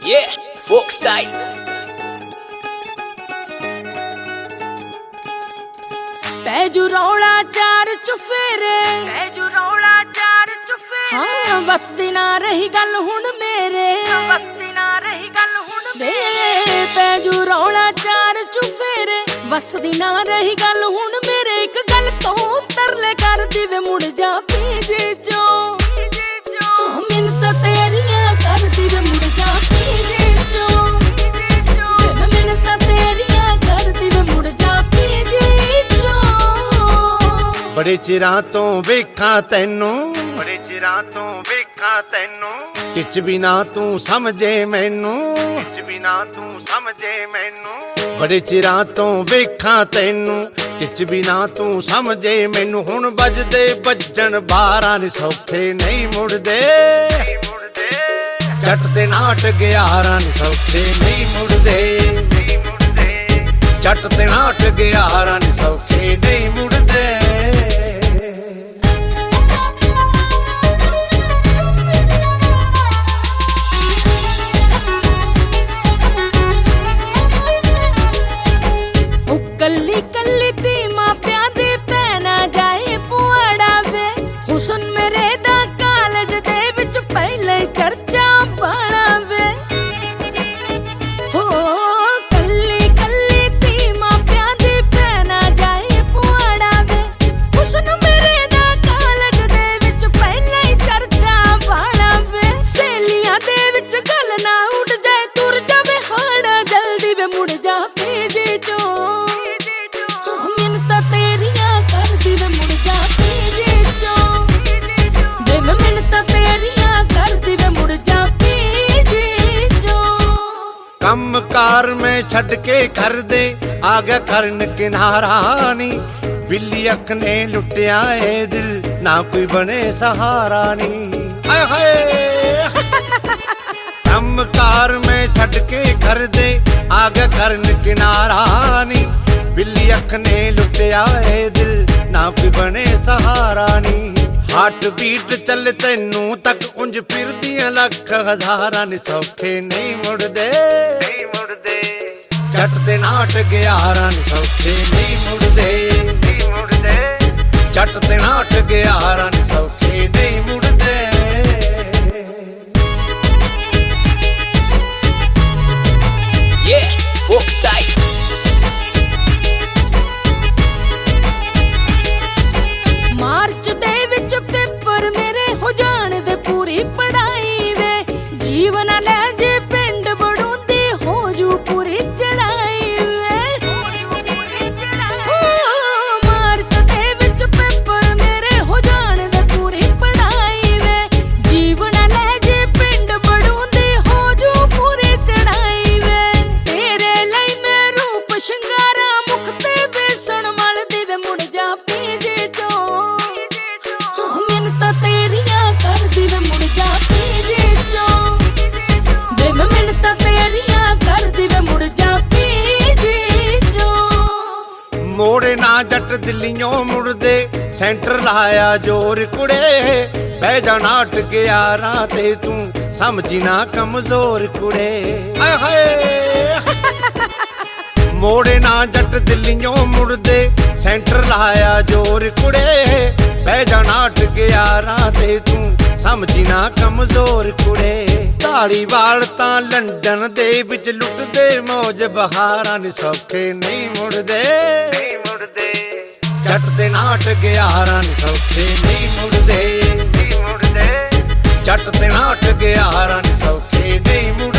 Yeah, folk style. ਪੈਜੂ ਰੌਲਾ ਚਾਰ ਚੁਫੇਰੇ, ਪੈਜੂ ਰੌਲਾ ਚਾਰ ਚੁਫੇਰੇ। ਹਾਂ ਵਸਦੀ ਨਾ ਰਹੀ ਗੱਲ ਹੁਣ ਮੇਰੇ, ਵਸਦੀ ਨਾ ਰਹੀ ਗੱਲ ਹੁਣ ਮੇਰੇ। ਪੈਜੂ ਰੌਲਾ ਚਾਰ ਚੁਫੇਰੇ, ਵਸਦੀ ਨਾ ਰਹੀ ਗੱਲ ਹੁਣ ਮੇਰੇ। ਇੱਕ ਗੱਲ ਤੋਂ ਤਰਲੇ ਕਰਦੀ ਵੇ ਮੁੜ ਜਾ ਪੀਜੇ ਚੋਂ, ਮਿੰਨਤਾਂ ਤੇਰੀਆਂ ਕਰਦੀ ਵੇ ਮੁੜ ਜਾ ਪੀਜੇ ਚੋਂ, ਮਿੰਨਤਾਂ ਤੇਰੀਆਂ ਕਰਦੀ ਵੇ ਮੁੜ ਜਾ ਪੀਜੇ ਚੋਂ। ਬੜੇ ਚਿਰਾਂ ਤੋਂ ਵੇਖਾਂ ਤੈਨੂੰ, ਬੜੇ ਚਿਰਾਂ ਤੋਂ ਵੇਖਾਂ ਤੈਨੂੰ, ਕਿਛ ਵੀ ਨਾ ਤੂੰ ਸਮਝੇ ਮੈਨੂੰ, ਕਿਛ ਵੀ ਨਾ ਤੂੰ ਸਮਝੇ ਮੈਨੂੰ। ਬੜੇ ਚਿਰਾਂ ਤੋਂ ਵੇਖਾਂ ਤੈਨੂੰ, ਕਿਛ ਵੀ ਨਾ ਤੂੰ ਸਮਝੇ ਮੈਨੂੰ। ਹੁਣ ਵੱਜਦੇ ਵੱਜਣ 12 ਨੀ ਸੌਖੇ ਨਹੀਂ ਮੁੜਦੇ, ਜੱਟ ਦੇ ਨਾਟ 11 ਨੀ ਸੌਖੇ ਨਹੀਂ ਮੁੜਦੇ, ਜੱਟ ਦੇ ਨਾਟ 11 ਨੀ ਸੌਖੇ ਨਹੀਂ ਮੁੜਦੇ। ਕੱਲੀ ਕੱਲੀ ਤੀ ਮਾਪਿਆਂ ਦੀ ਭੈਣਾ ਜਾਏ ਪੁਆੜਾ ਵੇ, ਹੁਸਨ ਮੇਰੇ ਦਾ ਕਾਲਜ ਦੇ ਵਿੱਚ ਪਹਿਲੇ ਚਰਚਾ ਬਣਾ ਵੇ। ਹੋ ਕੱਲੀ ਕੱਲੀ ਤੀ ਮਾਪਿਆਂ ਦੀ ਭੈਣਾ ਜਾਏ ਪੁਆੜਾ ਵੇ, ਹੁਸਨ ਮੇਰੇ ਦਾ ਕਾਲਜ ਦੇ ਵਿੱਚ ਪਹਿਲੇ ਚਰਚਾ ਬਣਾ ਵੇ। ਸਹੇਲੀਆਂ ਦੇ ਵਿੱਚ ਗੱਲ ਨਾ ਉੱਡ ਜਾਏ, ਤੁਰ ਜਾਵੇ ਹਾੜਾ ਜਲਦੀ ਵੇ ਮੁੜ ਜਾ ਪੀਜੇ ਚੋਂ, ਮਿੰਨਤਾਂ ਤੇਰੀਆਂ ਕਰਦੀ ਵੇ ਮੁੜ ਜਾ ਪੀਜੇ ਚੋਂ, ਵੇ ਮੈਂ ਮਿੰਨਤਾਂ ਤੇਰੀਆਂ ਕਰਦੀ ਵੇ ਮੁੜ ਜਾ ਪੀਜੇ ਚੋਂ। ਕੰਮ ਕਾਰ ਮੈਂ ਛੱਡ ਕੇ ਘਰ ਦੇ ਆ ਗਿਆ ਕਰਨ ਕਿਨਾਰਾ ਨੀ, ਬਿੱਲੀ ਅੱਖ ਨੇ ਲੁੱਟਿਆ ਏ ਦਿਲ ਨਾ ਕੋਈ ਬਣੇ ਸਹਾਰਾ ਨੀ। ਆਏ ਹਾਏ ਕੰਮ ਕਾਰ ਮੈਂ ਛੱਡ ਕੇ ਘਰ ਦੇ ਆ ਗਿਆ ਕਰਨ ਕਿਨਾਰਾ ਨੀ, ਬਿੱਲੀ ਅੱਖ ਨੇ ਲੁੱਟਿਆ ਏ ਦਿਲ ਨਾ ਕੋਈ ਬਣੇ ਸਹਾਰਾ ਨੀ। ਹਾਰਟ ਬੀਟ ਚੱਲ ਤੈਨੂੰ ਤੱਕ ਉਂਝ ਫਿਰਦੀਆਂ ਲੱਖ ਹਜ਼ਾਰਾਂ ਨੀ ਸੌਖੇ ਨਹੀਂ ਮੁੜਦੇ, ਨਹੀਂ ਮੁੜਦੇ। ਜੱਟ ਦੇ ਨਾਟ 11 ਨੀ ਸੌਖੇ ਨਹੀਂ ਮੁੜਦੇ, ਨਹੀਂ ਮੁੜਦੇ। ਜੱਟ ਦੇ ਨਾਟ 11 ਨੀ ਸੌਖੇ ਨਹੀਂ ਮੁੜਦੇ। Yeah, folk style. ਮਾਰਚ ਦੇ ਵਿੱਚ ਪੇਪਰ ਮੇਰੇ ਹੋ ਜਾਣ ਦੇ ਪੂਰੀ ਪੜਾਈ ਵੇ, ਜੀਵਨ ਲੈ ਜੇ ਪਿੰਡ ਬੜੂੰਦੀ ਹੋ ਜੂ ਪੂਰੀ ਚੜਾਈ ਵੇ। ਮਾਰਚ ਦੇ ਵਿੱਚ ਪੇਪਰ ਮੇਰੇ ਹੋ ਜਾਣ ਦੇ ਪੂਰੀ ਪੜਾਈ ਵੇ, ਜੀਵਨ ਲੈ ਜੇ ਪਿੰਡ ਬੜੂੰਦੀ ਹੋ ਜੂ ਪੂਰੀ ਚੜਾਈ ਵੇ। ਤੇਰੇ ਲਈ ਮੈਂ ਰੂਪ ਸ਼ਿੰਗਾਰਾ, ਮੁਖ ਤੇ ਬੇਸਣ ਮਲਦੀ ਵੇ ਮੁੜ ਜਾ ਪੀਜੇ ਚੋਂ, ਮਿੰਨਤਾਂ ਤੇਰੀਆਂ ਕਰਦੀ ਵੇ ਮੁੜ ਜਾ ਪੀਜੇ ਚੋਂ, ਵੇ ਮੈਂ ਮਿੰਨਤਾਂ ਤੇਰੀਆਂ ਕਰਦੀ ਵੇ ਮੁੜ ਜਾ ਪੀਜੇ ਚੋਂ। ਮੋੜੇ ਨਾ ਜੱਟ ਦਿੱਲੀਓਂ ਮੁੜਦੇ, ਸੈਂਟਰ ਲਾਇਆ ਜੋਰ ਕੁੜੇ, ਬਹਿ ਜਾ ਨਾਟ 11 ਤੇ ਤੂੰ ਸਮਝੀ ਨਾ ਕਮਜ਼ੋਰ ਕੁੜੇ। ਆਏ ਹਾਏ ਮੋੜੇ ਨਾ ਜੱਟ ਦਿੱਲੀਓਂ ਮੁੜਦੇ, ਸੈਂਟਰ ਲਾਇਆ ਜੋਰ ਕੁੜੇ, ਬਹਿ ਜਾ ਨਾਟ 11 ਤੇ ਤੂੰ ਸਮਝੀ ਨਾ ਕਮਜ਼ੋਰ ਕੁੜੇ। ਧਾਲੀਵਾਲ ਤਾਂ ਲੰਡਨ ਦੇ ਵਿੱਚ ਲੁੱਟਦੇ ਮੌਜ ਬਹਾਰਾਂ ਨੀ ਸੌਖੇ ਨਹੀਂ ਮੁੜਦੇ, ਨਹੀਂ ਮੁੜਦੇ। ਜੱਟ ਦੇ ਨਾਟ 11 ਨੀ ਸੌਖੇ ਨਹੀਂ ਮੁੜਦੇ, ਨਹੀਂ ਮੁੜਦੇ। ਜੱਟ ਦੇ ਨਾਟ 11 ਨੀ ਸੌਖੇ ਨਹੀਂ ਮੁੜਦੇ।